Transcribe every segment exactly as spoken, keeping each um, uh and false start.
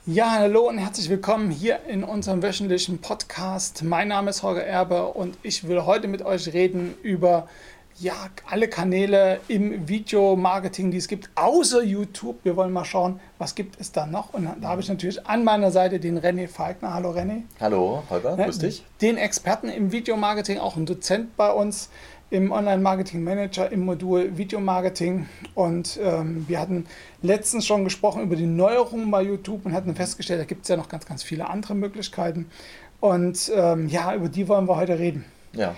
Ja, hallo und herzlich willkommen hier in unserem wöchentlichen Podcast. Mein Name ist Holger Erbe und ich will heute mit euch reden über ja, alle Kanäle im Videomarketing, die es gibt, außer YouTube. Wir wollen mal schauen, was gibt es da noch. Und da habe ich natürlich an meiner Seite den René Falkner. Hallo René. Hallo Holger, grüß dich. Den Experten im Videomarketing, auch ein Dozent bei uns im Online-Marketing-Manager im Modul Videomarketing. Und ähm, wir hatten letztens schon gesprochen über die Neuerungen bei YouTube und hatten festgestellt, da gibt es ja noch ganz, ganz viele andere Möglichkeiten. Und ähm, ja, über die wollen wir heute reden. Ja.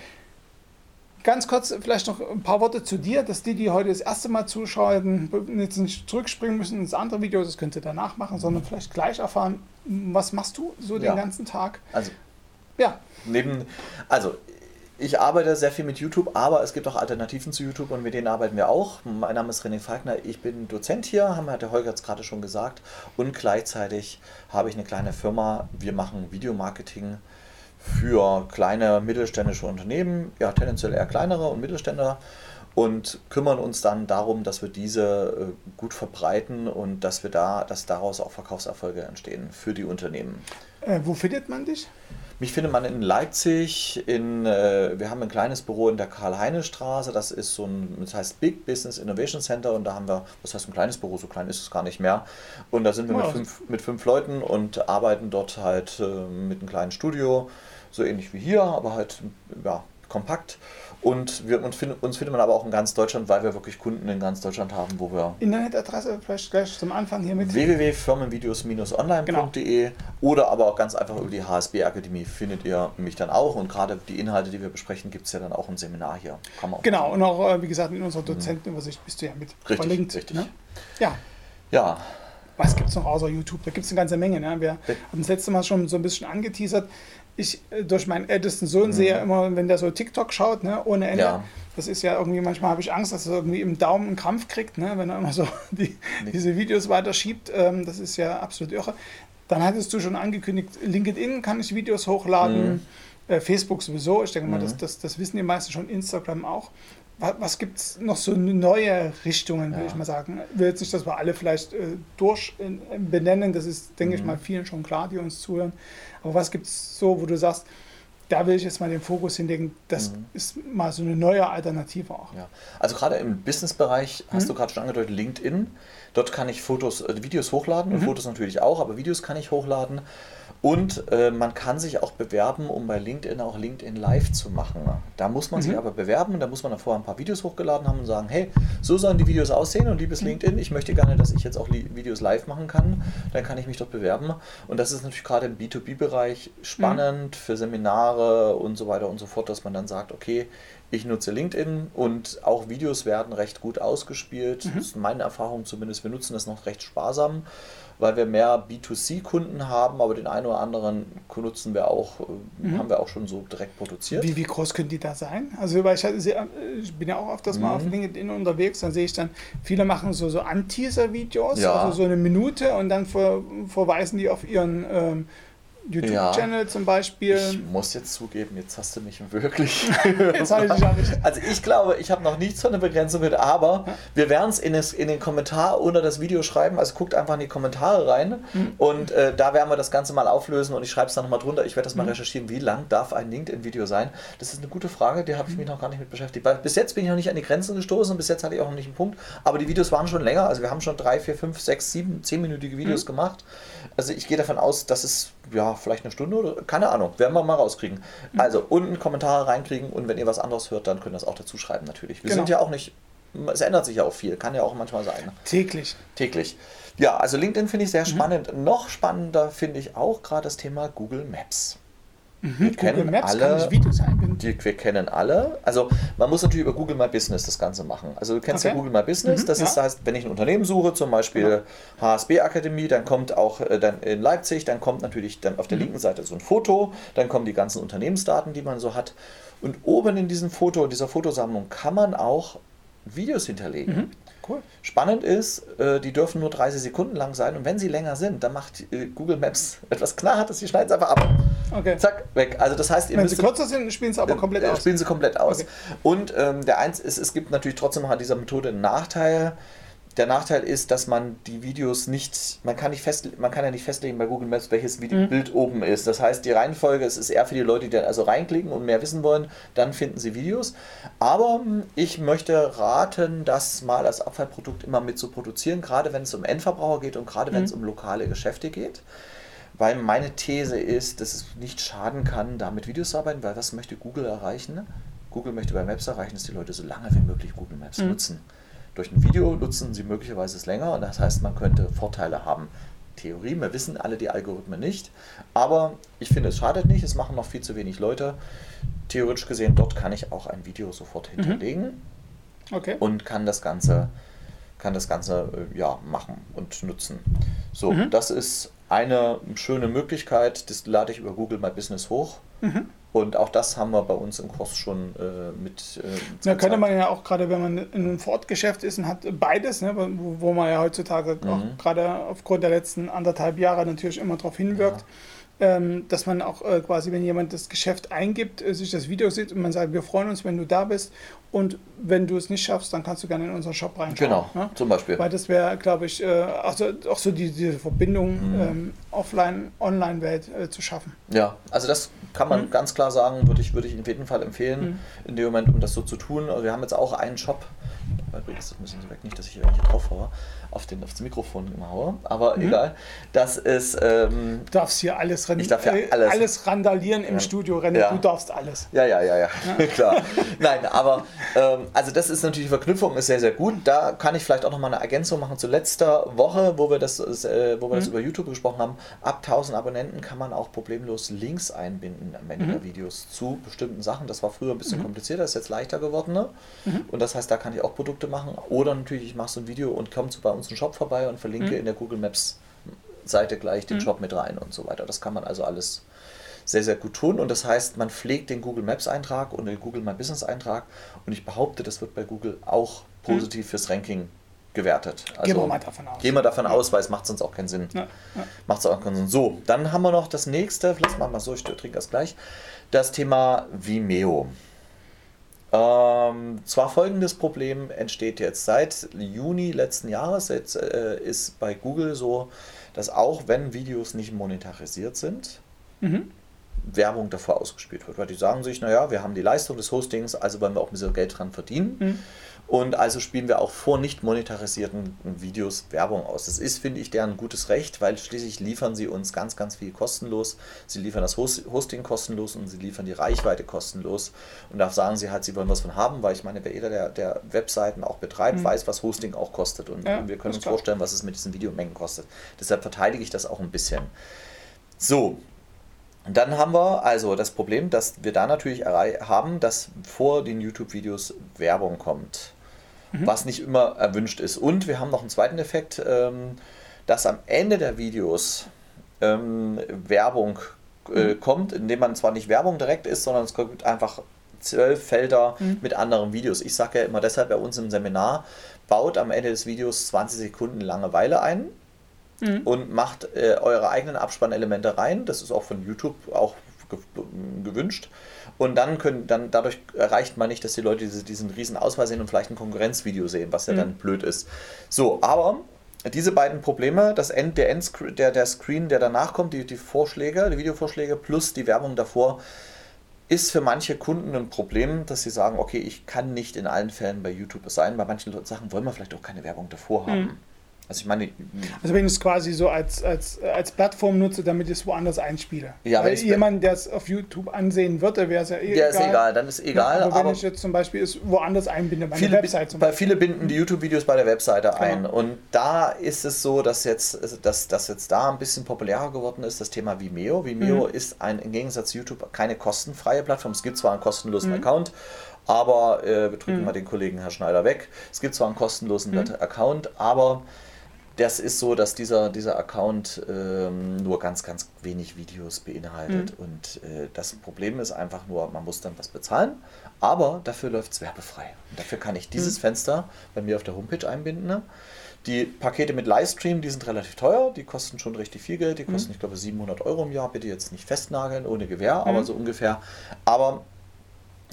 Ganz kurz vielleicht noch ein paar Worte zu dir, dass die, die heute das erste Mal zuschauen, jetzt nicht zurückspringen müssen ins andere Video, das könnt ihr danach machen, sondern vielleicht gleich erfahren, was machst du so den ja. ganzen Tag? Also, ja. Neben, also ich arbeite sehr viel mit YouTube, aber es gibt auch Alternativen zu YouTube und mit denen arbeiten wir auch. Mein Name ist René Falkner, ich bin Dozent hier, haben hat der Holger jetzt gerade schon gesagt, und gleichzeitig habe ich eine kleine Firma. Wir machen Videomarketing für kleine mittelständische Unternehmen, ja tendenziell eher kleinere und Mittelständler, und kümmern uns dann darum, dass wir diese gut verbreiten und dass wir da, dass daraus auch Verkaufserfolge entstehen für die Unternehmen. Äh, wo findet man dich? Mich findet man in Leipzig, in, äh, wir haben ein kleines Büro in der Karl-Heine-Straße, das ist so ein, das heißt Big Business Innovation Center, und da haben wir, das heißt ein kleines Büro, so klein ist es gar nicht mehr, und da sind wir mit fünf, mit fünf Leuten und arbeiten dort halt äh, mit einem kleinen Studio, so ähnlich wie hier, aber halt ja, kompakt. Und wir, uns, findet, uns findet man aber auch in ganz Deutschland, weil wir wirklich Kunden in ganz Deutschland haben, wo wir... Internetadresse vielleicht gleich zum Anfang hier mit... w w w punkt firmenvideos Bindestrich online punkt de genau. Oder aber auch ganz einfach über die H S B Akademie findet ihr mich dann auch. Und gerade die Inhalte, die wir besprechen, gibt es ja dann auch im Seminar hier. Kann man auch genau, machen. Und auch, wie gesagt, in unserer Dozentenübersicht bist du ja mit richtig, verlinkt. Richtig, ne? Ja. Ja. Was gibt es noch außer YouTube? Da gibt es eine ganze Menge. Ne? Wir haben das letzte Mal schon so ein bisschen angeteasert. Ich durch meinen ältesten Sohn mhm. sehe ja immer, wenn der so TikTok schaut, ne, ohne Ende. Ja. Das ist ja irgendwie, manchmal habe ich Angst, dass er irgendwie im Daumen einen Krampf kriegt, ne, wenn er immer so die, diese Videos weiterschiebt. Ähm, das ist ja absolut irre. Dann hattest du schon angekündigt, LinkedIn kann ich Videos hochladen, mhm. äh, Facebook sowieso. Ich denke mal, mhm. das, das, das wissen die meisten schon, Instagram auch. Was, was gibt es noch so neue Richtungen, ja. will ich mal sagen? Ich will jetzt nicht, dass wir alle vielleicht äh, durch in, in benennen, das ist, denke mhm. ich mal, vielen schon klar, die uns zuhören. Aber was gibt es so, wo du sagst, da will ich jetzt mal den Fokus hinlegen, das mhm. ist mal so eine neue Alternative auch. Ja. Also gerade im Businessbereich hast mhm. du gerade schon angedeutet, LinkedIn. Dort kann ich Fotos, äh, Videos hochladen, mhm. und Fotos natürlich auch, aber Videos kann ich hochladen. Und äh, man kann sich auch bewerben, um bei LinkedIn auch LinkedIn Live zu machen. Da muss man mhm. sich aber bewerben, da muss man davor ein paar Videos hochgeladen haben und sagen, hey, so sollen die Videos aussehen, und liebes mhm. LinkedIn, ich möchte gerne, dass ich jetzt auch Videos live machen kann, dann kann ich mich dort bewerben. Und das ist natürlich gerade im B zwei B-Bereich spannend mhm. für Seminare und so weiter und so fort, dass man dann sagt, okay, ich nutze LinkedIn und auch Videos werden recht gut ausgespielt. Mhm. Das ist meine Erfahrung zumindest. Wir nutzen das noch recht sparsam, weil wir mehr B zwei C-Kunden haben, aber den einen oder anderen nutzen wir auch, mhm. haben wir auch schon so direkt produziert. Wie, wie groß können die da sein? Also weil ich, ich bin ja auch öfters mhm. mal auf LinkedIn unterwegs, dann sehe ich dann, viele machen so, so An-Teaser-Videos, ja. also so eine Minute, und dann ver, verweisen die auf ihren ähm, YouTube-Channel ja. zum Beispiel. Ich muss jetzt zugeben, jetzt hast du mich wirklich... jetzt habe ich dich auch nicht. Also ich glaube, ich habe noch nichts von der Begrenzung mit, aber ja. wir werden es in, in den Kommentar unter das Video schreiben, also guckt einfach in die Kommentare rein mhm. und äh, da werden wir das Ganze mal auflösen, und ich schreibe es dann nochmal drunter. Ich werde das mal mhm. recherchieren, wie lang darf ein LinkedIn-Video sein. Das ist eine gute Frage, die habe ich mich noch gar nicht mit beschäftigt. Weil bis jetzt bin ich noch nicht an die Grenzen gestoßen, bis jetzt hatte ich auch noch nicht einen Punkt, aber die Videos waren schon länger, also wir haben schon drei, vier, fünf, sechs, sieben, zehnminütige Videos mhm. gemacht. Also ich gehe davon aus, dass es ja vielleicht eine Stunde oder keine Ahnung, werden wir mal rauskriegen. Mhm. Also unten Kommentare reinkriegen, und wenn ihr was anderes hört, dann könnt ihr das auch dazu schreiben natürlich. Wir genau. sind ja auch nicht, es ändert sich ja auch viel, kann ja auch manchmal sein. Täglich. Täglich. Ja, also LinkedIn finde ich sehr spannend. Mhm. Noch spannender finde ich auch gerade das Thema Google Maps. Mhm, wir Google kennen Maps alle, kann ich Videos einbinden. Die, wir kennen alle, also man muss natürlich über Google My Business das Ganze machen. Also du kennst okay. ja Google My Business, mhm, das ist, ja. heißt, wenn ich ein Unternehmen suche, zum Beispiel genau. H S B Akademie, dann kommt auch äh, dann in Leipzig, dann kommt natürlich dann auf der mhm. linken Seite so ein Foto, dann kommen die ganzen Unternehmensdaten, die man so hat, und oben in diesem Foto, in dieser Fotosammlung kann man auch Videos hinterlegen. Mhm. Cool. Spannend ist, äh, die dürfen nur dreißig Sekunden lang sein, und wenn sie länger sind, dann macht äh, Google Maps etwas Knallhartes, die schneiden es einfach ab. Okay. Zack, weg. Also das heißt, ihr wenn müsst, sie kürzer sind, spielen sie aber komplett äh, aus. Spielen sie komplett aus. Okay. Und ähm, der eins ist, es gibt natürlich trotzdem noch an dieser Methode einen Nachteil. Der Nachteil ist, dass man die Videos nicht, man kann nicht fest, man kann ja nicht festlegen bei Google Maps, welches Video, mhm. Bild oben ist. Das heißt, die Reihenfolge, es ist eher für die Leute, die dann also reinklicken und mehr wissen wollen, dann finden sie Videos. Aber ich möchte raten, das mal als Abfallprodukt immer mit zu produzieren, gerade wenn es um Endverbraucher geht und gerade wenn es mhm. um lokale Geschäfte geht. Weil meine These ist, dass es nicht schaden kann, da mit Videos zu arbeiten, weil was möchte Google erreichen? Google möchte bei Maps erreichen, dass die Leute so lange wie möglich Google Maps mhm. nutzen. Durch ein Video nutzen sie möglicherweise es länger und das heißt, man könnte Vorteile haben. Theorie, wir wissen alle die Algorithmen nicht, aber ich finde, es schadet nicht, es machen noch viel zu wenig Leute. Theoretisch gesehen, dort kann ich auch ein Video sofort hinterlegen mhm. okay. und kann das Ganze, kann das Ganze ja, machen und nutzen. So, mhm. das ist eine schöne Möglichkeit, das lade ich über Google My Business hoch. Mhm. Und auch das haben wir bei uns im Kurs schon äh, mit. Äh, da könnte man ja auch gerade, wenn man in einem Fortgeschäft ist und hat beides, ne, wo, wo man ja heutzutage mhm. auch gerade aufgrund der letzten anderthalb Jahre natürlich immer darauf hinwirkt, ja. ähm, dass man auch äh, quasi, wenn jemand das Geschäft eingibt, äh, sich das Video sieht und man sagt, wir freuen uns, wenn du da bist. Und wenn du es nicht schaffst, dann kannst du gerne in unseren Shop reinschauen. Genau, ne? Zum Beispiel. Weil das wäre, glaube ich, äh, also auch so die, diese Verbindung mhm. ähm, Offline-Online-Welt äh, zu schaffen. Ja, also das kann man mhm. ganz klar sagen, würde ich, würde ich in jedem Fall empfehlen, mhm. in dem Moment, um das so zu tun. Also wir haben jetzt auch einen Shop, übrigens, das müssen Sie weg, nicht, dass ich hier drauf haue, auf, den, auf das Mikrofon immer haue, aber mhm. egal. Das ist... Ähm, du darfst hier alles, ich darf hier alles, alles randalieren im ja. Studio, René, ja. du darfst alles. Ja, ja, ja, ja, ja. klar. Nein, aber ähm, also das ist natürlich, die Verknüpfung ist sehr, sehr gut. Da kann ich vielleicht auch nochmal eine Ergänzung machen zu letzter Woche, wo wir das, äh, wo wir mhm. das über YouTube gesprochen haben. Ab tausend Abonnenten kann man auch problemlos Links einbinden am Ende mhm. der Videos zu bestimmten Sachen. Das war früher ein bisschen mhm. komplizierter, ist jetzt leichter geworden. Ne? Mhm. Und das heißt, da kann ich auch Produkte machen. Oder natürlich, ich mache so ein Video und komme zu bei uns einen Shop vorbei und verlinke mhm. in der Google Maps Seite gleich den mhm. Shop mit rein und so weiter. Das kann man also alles sehr, sehr gut tun. Und das heißt, man pflegt den Google Maps Eintrag und den Google My Business Eintrag. Und ich behaupte, das wird bei Google auch positiv mhm. fürs Ranking gewertet. Also gehen wir mal davon aus. Gehen wir davon ja. aus, weil es macht sonst auch keinen Sinn. Ja. Ja. Macht es auch keinen Sinn. So, dann haben wir noch das nächste, vielleicht machen wir so, ich trinke das gleich, das Thema Vimeo. Ähm, zwar folgendes Problem entsteht jetzt seit Juni letzten Jahres, jetzt äh, ist bei Google so, dass auch wenn Videos nicht monetarisiert sind, mhm. Werbung davor ausgespielt wird, weil die sagen sich, naja, wir haben die Leistung des Hostings, also wollen wir auch ein bisschen Geld dran verdienen. Mhm. Und also spielen wir auch vor nicht monetarisierten Videos Werbung aus. Das ist, finde ich, deren gutes Recht, weil schließlich liefern sie uns ganz, ganz viel kostenlos. Sie liefern das Hosting kostenlos und sie liefern die Reichweite kostenlos. Und da sagen sie halt, sie wollen was von haben, weil ich meine, wer jeder, der, der Webseiten auch betreibt, mhm. weiß, was Hosting auch kostet. Und, ja, und wir können uns klar. vorstellen, was es mit diesen Videomengen kostet. Deshalb verteidige ich das auch ein bisschen. So. Dann haben wir also das Problem, dass wir da natürlich haben, dass vor den YouTube-Videos Werbung kommt, mhm. was nicht immer erwünscht ist. Und wir haben noch einen zweiten Effekt, dass am Ende der Videos Werbung mhm. kommt, indem man zwar nicht Werbung direkt ist, sondern es kommt einfach zwölf Felder mhm. mit anderen Videos. Ich sage ja immer deshalb bei uns im Seminar, baut am Ende des Videos zwanzig Sekunden Langeweile ein. Mhm. Und macht äh, eure eigenen Abspannelemente rein. Das ist auch von YouTube auch ge gewünscht. Und dann können, dann dadurch erreicht man nicht, dass die Leute diese, diesen riesen Auswahl sehen und vielleicht ein Konkurrenzvideo sehen, was ja mhm. dann blöd ist. So, aber diese beiden Probleme, das End, der, End, der, der Screen, der danach kommt, die, die Vorschläge, die Videovorschläge plus die Werbung davor, ist für manche Kunden ein Problem, dass sie sagen, okay, ich kann nicht in allen Fällen bei YouTube sein. Bei manchen Sachen wollen wir vielleicht auch keine Werbung davor haben. Mhm. Also ich meine... Also wenn ich es quasi so als, als, als Plattform nutze, damit ich es woanders einspiele. Ja, weil jemand, der es auf YouTube ansehen würde, wäre es ja eh der egal. Der ist egal, dann ist egal. Ja, aber, aber wenn ich jetzt zum Beispiel es woanders einbinde, meine viele, Website zum Beispiel. Bei viele binden die YouTube-Videos bei der Webseite genau. ein. Und da ist es so, dass jetzt, dass, dass jetzt da ein bisschen populärer geworden ist, das Thema Vimeo. Vimeo mhm. ist ein, im Gegensatz zu YouTube keine kostenfreie Plattform. Es gibt zwar einen kostenlosen mhm. Account, aber äh, wir drücken mhm. mal den Kollegen Herr Schneider weg. Es gibt zwar einen kostenlosen mhm. Account, aber das ist so, dass dieser, dieser Account ähm, nur ganz, ganz wenig Videos beinhaltet. Mhm. Und äh, das Problem ist einfach nur, man muss dann was bezahlen, aber dafür läuft es werbefrei. Und dafür kann ich dieses mhm. Fenster bei mir auf der Homepage einbinden. Ne? Die Pakete mit Livestream, die sind relativ teuer, die kosten schon richtig viel Geld, die kosten, mhm. ich glaube, siebenhundert Euro im Jahr. Bitte jetzt nicht festnageln, ohne Gewähr, mhm. aber so ungefähr. Aber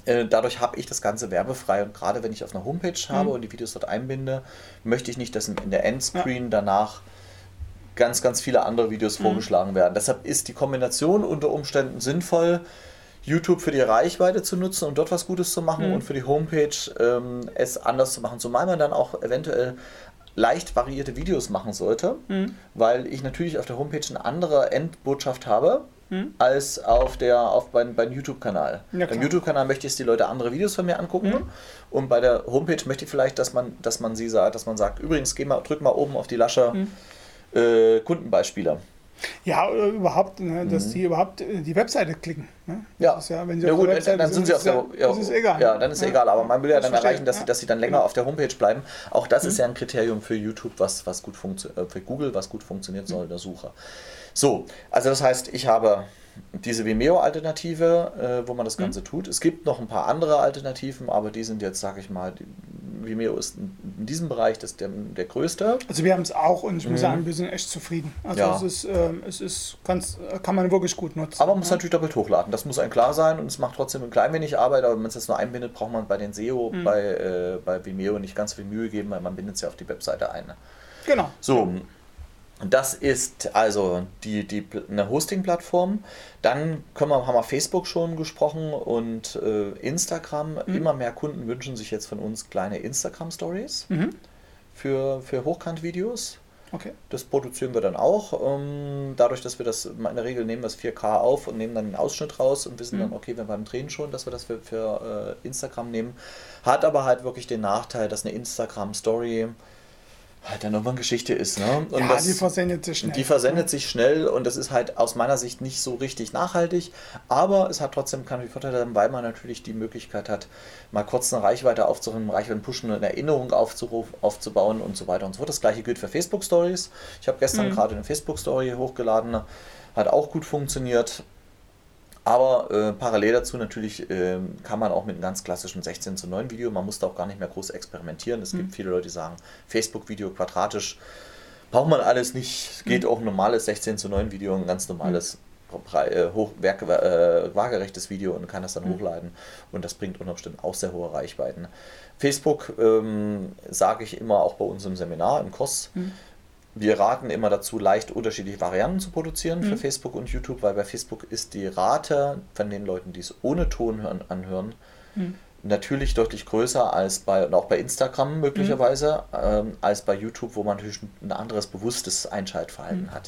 Äh, dadurch habe ich das Ganze werbefrei und gerade wenn ich auf einer Homepage habe Mhm. und die Videos dort einbinde, möchte ich nicht, dass in der Endscreen Ja. danach ganz, ganz viele andere Videos Mhm. vorgeschlagen werden. Deshalb ist die Kombination unter Umständen sinnvoll, YouTube für die Reichweite zu nutzen und dort was Gutes zu machen Mhm. und für die Homepage ähm, es anders zu machen, zumal man dann auch eventuell leicht variierte Videos machen sollte, Mhm. weil ich natürlich auf der Homepage eine andere Endbotschaft habe, Mhm. als auf der auf beim, beim YouTube-Kanal. Ja, Beim klar. YouTube-Kanal möchte ich, dass die Leute andere Videos von mir angucken Mhm. und bei der Homepage möchte ich vielleicht, dass man, dass man sie sagt, dass man sagt, übrigens, geh mal, drück mal oben auf die Lasche Mhm. äh, Kundenbeispiele. Ja, oder überhaupt, ne, dass Mhm. die überhaupt äh, die Webseite klicken. Ne? Ja. Das ist ja, wenn sie Ja auf gut, der Webseite dann sind sie auf ist der es ja, ja, das ist egal. Ja, dann ist Ja. egal, aber man will ja Ich dann verstehe. erreichen, dass, Ja. sie, dass sie dann länger Genau. auf der Homepage bleiben. Auch das Mhm. ist ja ein Kriterium für YouTube, was, was gut funktioniert, für Google, was gut funktioniert soll in der Suche. So, also das heißt, ich habe diese Vimeo-Alternative, äh, wo man das Ganze Mhm. tut. Es gibt noch ein paar andere Alternativen, aber die sind jetzt, sage ich mal, die, Vimeo ist in, in diesem Bereich das der, der größte. Also wir haben es auch und ich muss Mhm. sagen, wir sind echt zufrieden. Also Ja. es ist, ähm, es ist ganz, kann man wirklich gut nutzen. Aber man muss ja. natürlich doppelt hochladen. Das muss einem klar sein und es macht trotzdem ein klein wenig Arbeit, aber wenn man es jetzt nur einbindet, braucht man bei den S E O, Mhm. bei, äh, bei Vimeo nicht ganz viel Mühe geben, weil man bindet es ja auf die Webseite ein. Genau. So, das ist also die, die, eine Hosting-Plattform. Dann können wir, haben wir Facebook schon gesprochen und äh, Instagram. Mhm. Immer mehr Kunden wünschen sich jetzt von uns kleine Instagram-Stories Mhm. für, für Hochkant-Videos. Okay. Das produzieren wir dann auch. Ähm, dadurch, dass wir das, in der Regel nehmen wir das vier K auf und nehmen dann den Ausschnitt raus und wissen Mhm. dann, okay, wir beim Drehen schon, dass wir das für, für äh, Instagram nehmen. Hat aber halt wirklich den Nachteil, dass eine Instagram-Story halt dann nochmal eine Geschichte ist. Ne? Und Ja, das, die versendet sich schnell. Die versendet sich schnell und das ist halt aus meiner Sicht nicht so richtig nachhaltig, aber es hat trotzdem keine Vorteile, weil man natürlich die Möglichkeit hat, mal kurz eine Reichweite aufzurufen, Reichweite pushen, eine Erinnerung aufzurufen, aufzubauen und so weiter und so fort. Das gleiche gilt für Facebook Stories. Ich habe gestern Mhm. gerade eine Facebook Story hochgeladen, hat auch gut funktioniert. Aber äh, parallel dazu natürlich äh, kann man auch mit einem ganz klassischen sechzehn zu neun Video, man muss da auch gar nicht mehr groß experimentieren. Es Mhm. gibt viele Leute, die sagen, Facebook-Video quadratisch, braucht man alles nicht. Es geht Mhm. auch ein normales sechzehn zu neun Video, ein ganz normales, äh, hoch, werk, äh, waagerechtes Video und kann das dann Mhm. hochladen. Und das bringt unter Umständen auch sehr hohe Reichweiten. Facebook, ähm, sage ich immer auch bei uns im Seminar, im Kurs, Mhm. wir raten immer dazu, leicht unterschiedliche Varianten zu produzieren für Mhm. Facebook und YouTube, weil bei Facebook ist die Rate von den Leuten, die es ohne Ton hören, anhören, Mhm. natürlich deutlich größer als bei, und auch bei Instagram möglicherweise, ähm, als bei YouTube, wo man natürlich ein anderes bewusstes Einschaltverhalten Mhm. hat.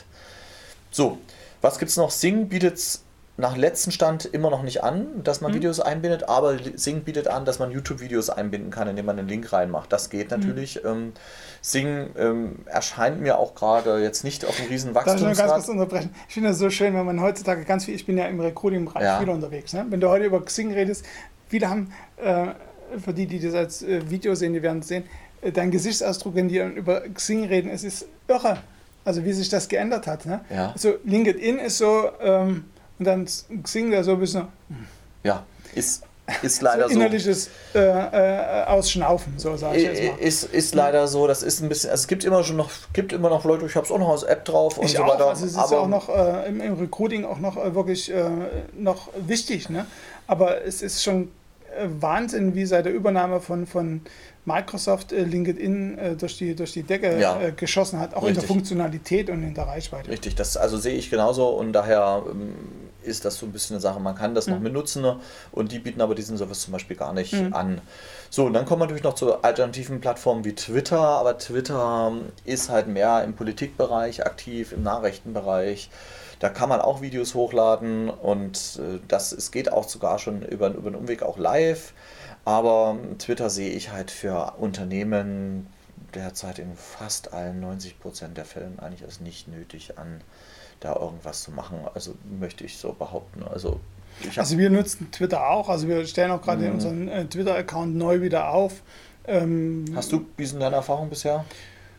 So, was gibt es noch? Sing bietet es nach letztem Stand immer noch nicht an, dass man Mhm. Videos einbindet, aber Sing bietet an, dass man YouTube-Videos einbinden kann, indem man einen Link reinmacht. Das geht natürlich. Mhm. Ähm, Sing ähm, erscheint mir auch gerade jetzt nicht auf einem riesen Darf ich nur ganz kurz Wachstumsgrad. unterbrechen? Ich finde es so schön, wenn man heutzutage ganz viel, ich bin ja im Recruiting-Bereich Ja. viel unterwegs. Ne? Wenn du heute über Xing redest, viele haben, äh, für die, die das als äh, Video sehen, die werden es sehen, äh, dein Gesichtsausdruck, wenn die über Xing reden, es ist irre. Also wie sich das geändert hat. Ne? Ja. Also LinkedIn ist so, ähm, und dann Xing da so ein bisschen Ja, ist, ist leider so so. innerliches äh, äh, Ausschnaufen, so sage ich jetzt mal. Ist, ist leider so, das ist ein bisschen, also es gibt immer schon noch, gibt immer noch Leute, ich habe es auch noch als App drauf und Ich so auch, weiter. also es ist aber ja auch noch äh, im, im Recruiting auch noch äh, wirklich äh, noch wichtig, ne? Aber es ist schon äh, Wahnsinn, wie seit der Übernahme von, von Microsoft äh, LinkedIn äh, durch, die, durch die Decke Ja. äh, geschossen hat, auch in Richtig. der Funktionalität und in der Reichweite. Richtig, das also sehe ich genauso und daher ähm, ist das so ein bisschen eine Sache, man kann das noch Mhm. benutzen, ne? Und die bieten aber diesen Service zum Beispiel gar nicht Mhm. an. So, und dann kommen wir natürlich noch zu alternativen Plattformen wie Twitter, aber Twitter ist halt mehr im Politikbereich aktiv, im Nachrichtenbereich. Da kann man auch Videos hochladen und äh, das, es geht auch sogar schon über, über einen Umweg auch live. Aber Twitter sehe ich halt für Unternehmen derzeit in fast allen neunzig Prozent der Fällen eigentlich als nicht nötig an, da irgendwas zu machen. Also möchte ich so behaupten. Also, ich hab, Also wir nutzen Twitter auch, also wir stellen auch gerade Mhm. unseren äh, Twitter-Account neu wieder auf. Ähm, hast du, wie sind deine Erfahrungen bisher?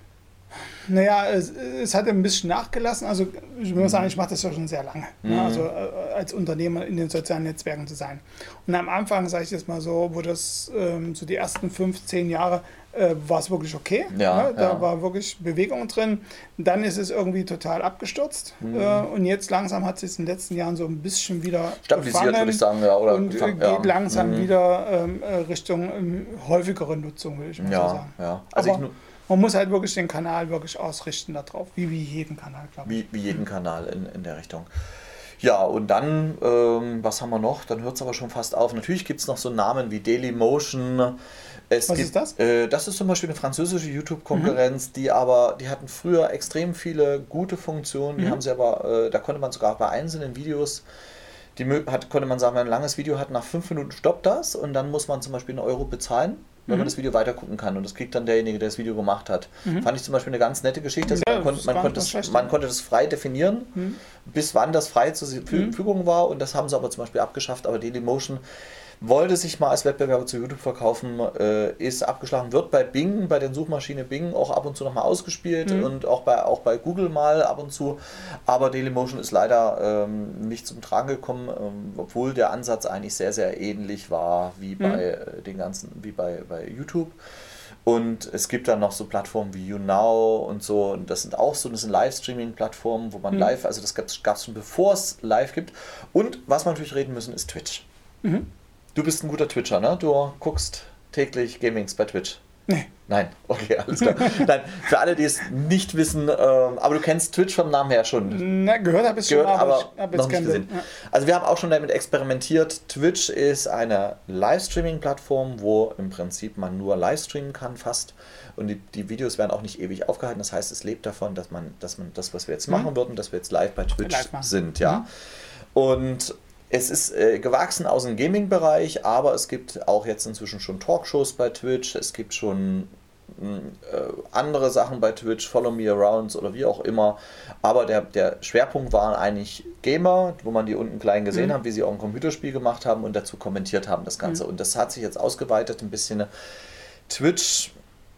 Naja, es, es hat ein bisschen nachgelassen. Also ich muss sagen, ich mache das ja schon sehr lange. Mhm. Ne? Also äh, als Unternehmer in den sozialen Netzwerken zu sein. Und am Anfang, sage ich jetzt mal so, wo das ähm, so die ersten fünf, zehn Jahre äh, war es wirklich okay. Ja, ne? Da ja. war wirklich Bewegung drin. Dann ist es irgendwie total abgestürzt. Mhm. Äh, und jetzt langsam hat es in den letzten Jahren so ein bisschen wieder stabilisiert, würde ich sagen. Ja, oder und äh, geht ja. langsam mhm. wieder ähm, Richtung ähm, häufigere Nutzung, würde ich mal ja, so sagen. Ja. Also Aber, ich man muss halt wirklich den Kanal wirklich ausrichten darauf, wie, wie jeden Kanal, glaube ich. Wie, wie jeden Kanal in, in der Richtung. Ja, und dann, ähm, was haben wir noch? Dann hört es aber schon fast auf. Natürlich gibt es noch so Namen wie Dailymotion. Es was gibt, ist das? Äh, das ist zum Beispiel eine französische YouTube-Konkurrenz, mhm. die aber, die hatten früher extrem viele gute Funktionen. Die mhm. haben sie aber, äh, da konnte man sogar bei einzelnen Videos, die hat, konnte man sagen, wenn man ein langes Video hat, nach fünf Minuten stoppt das und dann muss man zum Beispiel einen Euro bezahlen, wenn mhm. man das Video weiter gucken kann. Und das kriegt dann derjenige, der das Video gemacht hat. Mhm. Fand ich zum Beispiel eine ganz nette Geschichte. Ja, man, kon man, konnte das, man konnte das frei definieren, mhm. bis wann das frei zur Verfügung war. Und das haben sie aber zum Beispiel abgeschafft. Aber Dailymotion wollte sich mal als Wettbewerber zu YouTube verkaufen, äh, ist abgeschlagen, wird bei Bing, bei der Suchmaschine Bing auch ab und zu nochmal ausgespielt mhm. und auch bei, auch bei Google mal ab und zu. Aber Dailymotion ist leider ähm, nicht zum Tragen gekommen, ähm, obwohl der Ansatz eigentlich sehr, sehr ähnlich war wie bei mhm. äh, den ganzen, wie bei, bei YouTube. Und es gibt dann noch so Plattformen wie YouNow und so, und das sind auch so, das sind Livestreaming-Plattformen, wo man mhm. live, also das gab es schon bevor es live gibt. Und was wir natürlich reden müssen, ist Twitch. Mhm. Du bist ein guter Twitcher, ne? Du guckst täglich Gamings bei Twitch. Nee. Nein, okay, alles klar. Nein, für alle, die es nicht wissen, ähm, aber du kennst Twitch vom Namen her schon. Na, gehört habe ich schon, gehört, aber ich hab noch nicht gesehen. Ja. Also wir haben auch schon damit experimentiert. Twitch ist eine Livestreaming-Plattform, wo im Prinzip man nur livestreamen kann, fast. Und die, die Videos werden auch nicht ewig aufgehalten. Das heißt, es lebt davon, dass man, dass man das, was wir jetzt mhm. machen würden, dass wir jetzt live bei Twitch live sind. Ja. Mhm. Und es ist äh, gewachsen aus dem Gaming-Bereich, aber es gibt auch jetzt inzwischen schon Talkshows bei Twitch, es gibt schon äh, andere Sachen bei Twitch, Follow Me Arounds oder wie auch immer, aber der, der Schwerpunkt waren eigentlich Gamer, wo man die unten klein gesehen mhm. hat, wie sie auch ein Computerspiel gemacht haben und dazu kommentiert haben das Ganze. Mhm. Und das hat sich jetzt ausgeweitet ein bisschen. Twitch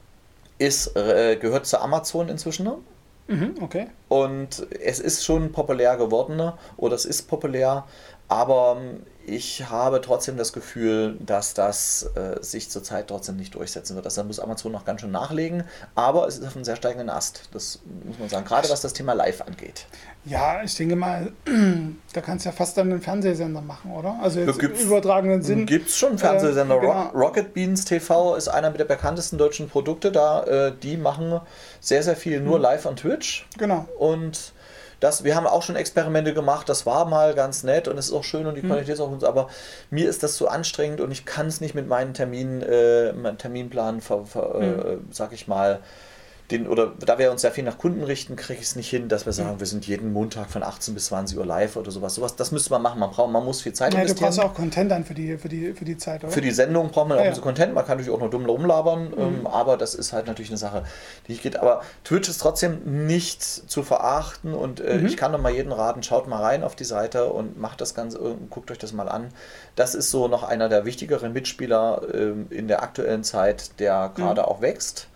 ist, äh, gehört zu Amazon inzwischen. Mhm, okay. Und es ist schon populär geworden, oder es ist populär, aber ich habe trotzdem das Gefühl, dass das äh, sich zurzeit trotzdem nicht durchsetzen wird. Also da muss Amazon noch ganz schön nachlegen, aber es ist auf einem sehr steigenden Ast. Das muss man sagen, gerade was das Thema Live angeht. Ja, ich denke mal, da kannst du ja fast dann einen Fernsehsender machen, oder? Also jetzt im übertragenen Sinn. Gibt es schon einen Fernsehsender. Äh, genau. Rocket Beans T V ist einer der bekanntesten deutschen Produkte da. Äh, die machen sehr, sehr viel nur live an Twitch. Genau. Und das, wir haben auch schon Experimente gemacht, das war mal ganz nett und es ist auch schön und die Qualität ist auch gut, aber mir ist das zu anstrengend und ich kann es nicht mit meinen Terminen, äh, meinem Terminplan, ver, ver, mhm. äh, sag ich mal, den, oder da wir uns sehr viel nach Kunden richten, kriege ich es nicht hin, dass wir sagen, wir sind jeden Montag von achtzehn bis zwanzig Uhr live oder sowas. Sowas, das müsste man machen. Man braucht, man muss viel Zeit ja, investieren. Du brauchst auch Content dann für die, für die, für die Zeit, oder? Für die Sendung braucht man ja, auch ja. so Content. Man kann natürlich auch noch dumm rumlabern, mhm. ähm, aber das ist halt natürlich eine Sache, die nicht geht. Aber Twitch ist trotzdem nicht zu verachten und äh, mhm. ich kann doch mal jeden raten, schaut mal rein auf die Seite und macht das Ganze, äh, guckt euch das mal an. Das ist so noch einer der wichtigeren Mitspieler äh, in der aktuellen Zeit, der gerade mhm. auch wächst.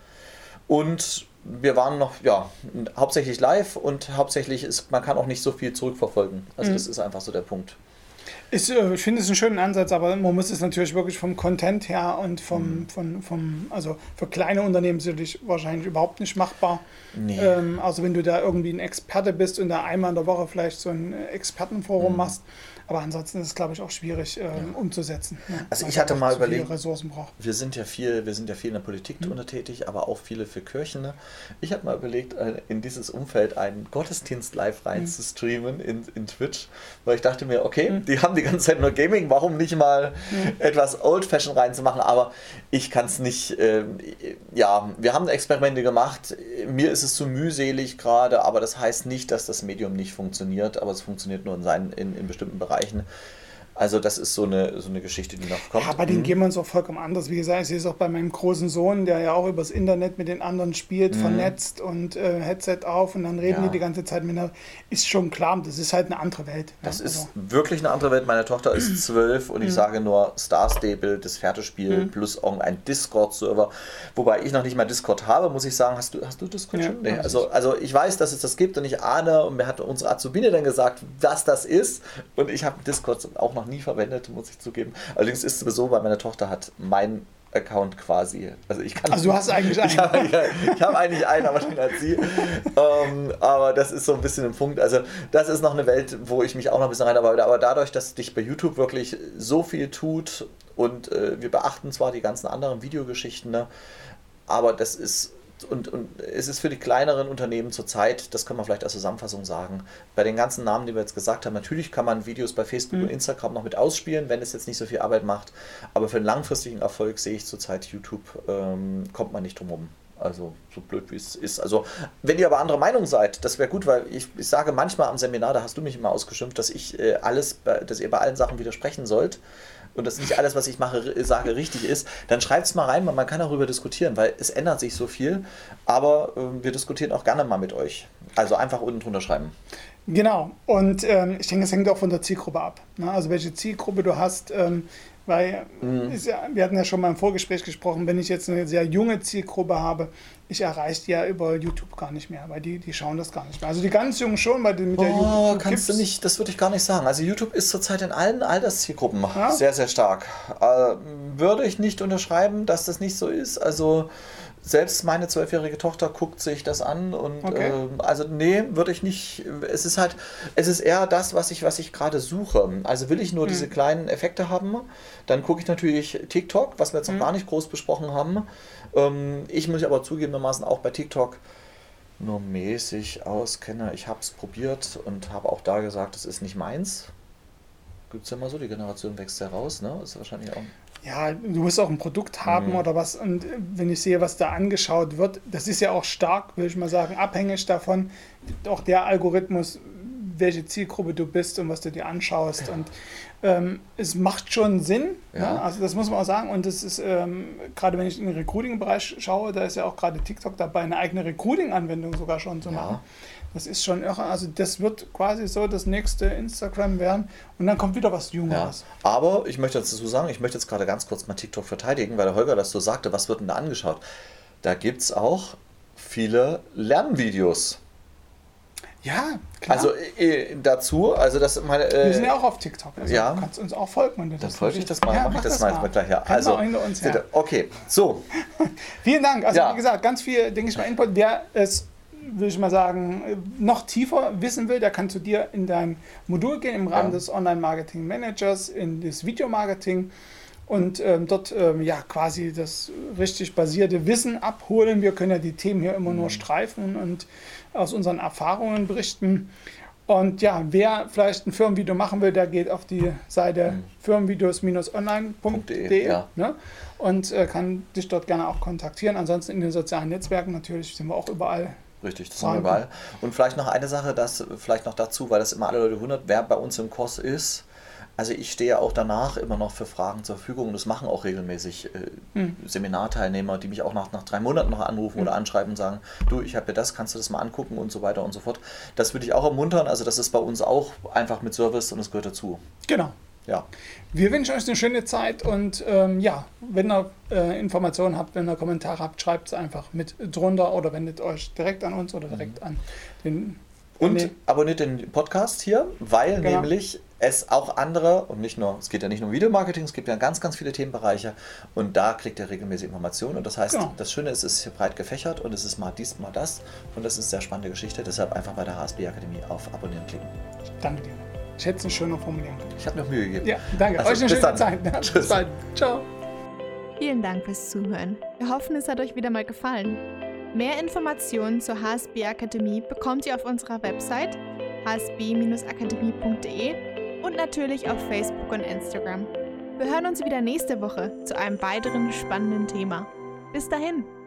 Und wir waren noch, ja, hauptsächlich live und hauptsächlich ist, man kann auch nicht so viel zurückverfolgen. Also mhm. das ist einfach so der Punkt. Ich, ich finde es einen schönen Ansatz, aber man muss es natürlich wirklich vom Content her und vom, mhm. vom, vom also für kleine Unternehmen sicherlich wahrscheinlich überhaupt nicht machbar. Nee. Ähm, also wenn du da irgendwie ein Experte bist und da einmal in der Woche vielleicht so ein Expertenforum mhm. machst. Aber ansonsten ist es, glaube ich, auch schwierig ähm, ja. umzusetzen. Ja, also ich hatte mal überlegt, Ressourcen braucht. wir sind ja viel, wir sind ja viel in der Politik mhm. drunter tätig, aber auch viele für Kirchen. Ne? Ich habe mal überlegt, in dieses Umfeld einen Gottesdienst live rein mhm. zu streamen in, in Twitch, weil ich dachte mir, okay, mhm. die haben die ganze Zeit nur Gaming, warum nicht mal mhm. etwas Old-Fashioned reinzumachen? Aber ich kann es nicht, äh, ja, wir haben Experimente gemacht, mir ist es zu mühselig gerade, aber das heißt nicht, dass das Medium nicht funktioniert, aber es funktioniert nur in, seinen, in, in bestimmten Bereichen. Also das ist so eine, so eine Geschichte, die noch kommt. Ja, bei denen mhm. gehen wir uns auch vollkommen anders. Wie gesagt, ich sehe es auch bei meinem großen Sohn, der ja auch übers Internet mit den anderen spielt, mhm. vernetzt und äh, Headset auf und dann reden ja. die die ganze Zeit miteinander. Ist schon klar, das ist halt eine andere Welt. Das ja, ist also. wirklich eine andere Welt. Meine Tochter ist zwölf und ich mhm. sage nur Star Stable, das Pferdespiel mhm. plus ein Discord-Server. Wobei ich noch nicht mal Discord habe, muss ich sagen. Hast du, hast du Discord ja, schon? Nee. Also, also ich weiß, dass es das gibt und ich ahne, und mir hat unsere Azubine dann gesagt, was das ist. Und ich habe Discord auch noch nie verwendet, muss ich zugeben. Allerdings ist es sowieso, weil meine Tochter hat mein Account quasi. Also ich kann. Also du hast eigentlich einen. Ich habe ich hab eigentlich einen, aber den hat sie. ähm, aber das ist so ein bisschen ein Punkt. Also das ist noch eine Welt, wo ich mich auch noch ein bisschen reinarbeite. Aber dadurch, dass dich bei YouTube wirklich so viel tut und äh, wir beachten zwar die ganzen anderen Videogeschichten, ne, aber das ist Und, und es ist für die kleineren Unternehmen zurzeit, das kann man vielleicht als Zusammenfassung sagen, bei den ganzen Namen, die wir jetzt gesagt haben, natürlich kann man Videos bei Facebook mhm. und Instagram noch mit ausspielen, wenn es jetzt nicht so viel Arbeit macht, aber für einen langfristigen Erfolg sehe ich zurzeit YouTube, ähm, kommt man nicht drum herum. Also so blöd wie es ist. Also wenn ihr aber anderer Meinung seid, das wäre gut, weil ich, ich sage manchmal am Seminar, da hast du mich immer ausgeschimpft, dass ich äh, alles, dass ihr bei allen Sachen widersprechen sollt. Und dass nicht alles, was ich mache, sage, richtig ist, dann schreibt es mal rein, weil man kann darüber diskutieren, weil es ändert sich so viel. Aber äh, wir diskutieren auch gerne mal mit euch. Also einfach unten drunter schreiben. Genau. Und ähm, ich denke, es hängt auch von der Zielgruppe ab. Ne? Also welche Zielgruppe du hast. Ähm, weil mhm. ist ja, wir hatten ja schon mal im Vorgespräch gesprochen, wenn ich jetzt eine sehr junge Zielgruppe habe, ich erreiche die ja über YouTube gar nicht mehr, weil die, die schauen das gar nicht mehr. Also die ganz Jungen schon, weil die mit der oh, YouTube kannst du nicht, das würde ich gar nicht sagen. Also YouTube ist zurzeit in allen Alterszielgruppen ja? sehr, sehr stark. Äh, würde ich nicht unterschreiben, dass das nicht so ist. Also selbst meine zwölfjährige Tochter guckt sich das an und okay. äh, also nee, würde ich nicht. Es ist halt, es ist eher das, was ich, was ich gerade suche. Also will ich nur mhm. diese kleinen Effekte haben, dann gucke ich natürlich TikTok, was wir jetzt noch mhm. gar nicht groß besprochen haben. Ähm, ich muss aber zugegebenermaßen auch bei TikTok nur mäßig auskenne. Ich habe es probiert und habe auch da gesagt, das ist nicht meins. Gibt es ja immer so, die Generation wächst ja raus, ne? Ist wahrscheinlich auch. Ja, du musst auch ein Produkt haben mhm. oder was. Und wenn ich sehe, was da angeschaut wird, das ist ja auch stark, will ich mal sagen, abhängig davon, auch der Algorithmus, welche Zielgruppe du bist und was du dir anschaust. Ja. Und ähm, es macht schon Sinn, ja. Ja, also das muss man auch sagen. Und das ist, ähm, gerade wenn ich in den Recruiting-Bereich schaue, da ist ja auch gerade TikTok dabei, eine eigene Recruiting-Anwendung sogar schon zu machen. Ja. Das ist schon irre. Also das wird quasi so das nächste Instagram werden und dann kommt wieder was Jungeres. Ja, aber ich möchte dazu sagen, ich möchte jetzt gerade ganz kurz mal TikTok verteidigen, weil der Holger das so sagte, was wird denn da angeschaut? Da gibt es auch viele Lernvideos. Ja, klar. Also äh, dazu, also das meine. Äh, wir sind ja auch auf TikTok. Also ja. Du kannst uns auch folgen, wenn du das Dann folge ich das mal, ja, mache ich das, das mal, mal gleich. Ja. Also, uns, ja. Okay, so. Vielen Dank. Also ja. wie gesagt, ganz viel, denke ich mal, Input. Wer es, will ich mal sagen, noch tiefer wissen will, der kann zu dir in dein Modul gehen, im Rahmen ja. des Online-Marketing-Managers, in das Videomarketing und ähm, dort ähm, ja quasi das richtig basierte Wissen abholen. Wir können ja die Themen hier immer mhm. nur streifen und aus unseren Erfahrungen berichten. Und ja, wer vielleicht ein Firmenvideo machen will, der geht auf die Seite mhm. firmenvideos Bindestrich online Punkt de ja. ne? und äh, kann dich dort gerne auch kontaktieren. Ansonsten in den sozialen Netzwerken natürlich sind wir auch überall. Richtig, das sind wir überall. Und vielleicht noch eine Sache, das vielleicht noch dazu, weil das immer alle Leute wundert, wer bei uns im Kurs ist. Also ich stehe auch danach immer noch für Fragen zur Verfügung. Das machen auch regelmäßig äh, hm. Seminarteilnehmer, die mich auch nach, nach drei Monaten noch anrufen hm. oder anschreiben und sagen, du, ich habe ja das, kannst du das mal angucken und so weiter und so fort. Das würde ich auch ermuntern. Also das ist bei uns auch einfach mit Service und es gehört dazu. Genau. Ja. Wir wünschen euch eine schöne Zeit und ähm, ja, wenn ihr äh, Informationen habt, wenn ihr Kommentare habt, schreibt es einfach mit drunter oder wendet euch direkt an uns oder direkt mhm. an den... Und nee. abonniert den Podcast hier, weil genau. nämlich es auch andere, und nicht nur, es geht ja nicht nur um Videomarketing, es gibt ja ganz, ganz viele Themenbereiche und da kriegt ihr regelmäßig Informationen und das heißt, genau. das Schöne ist, es ist hier breit gefächert und es ist mal dies, mal das und das ist eine sehr spannende Geschichte, deshalb einfach bei der H S B Akademie auf Abonnieren klicken. Danke dir. Ich hätte es eine schöne Formulierung. Ich habe mir auch Mühe gegeben. Ja, danke. Also, euch eine schöne dann. Zeit. Ja, Tschüss. Bis bald. Ciao. Vielen Dank fürs Zuhören. Wir hoffen, es hat euch wieder mal gefallen. Mehr Informationen zur H S B Akademie bekommt ihr auf unserer Website h s b Bindestrich akademie Punkt de und natürlich auf Facebook und Instagram. Wir hören uns wieder nächste Woche zu einem weiteren spannenden Thema. Bis dahin!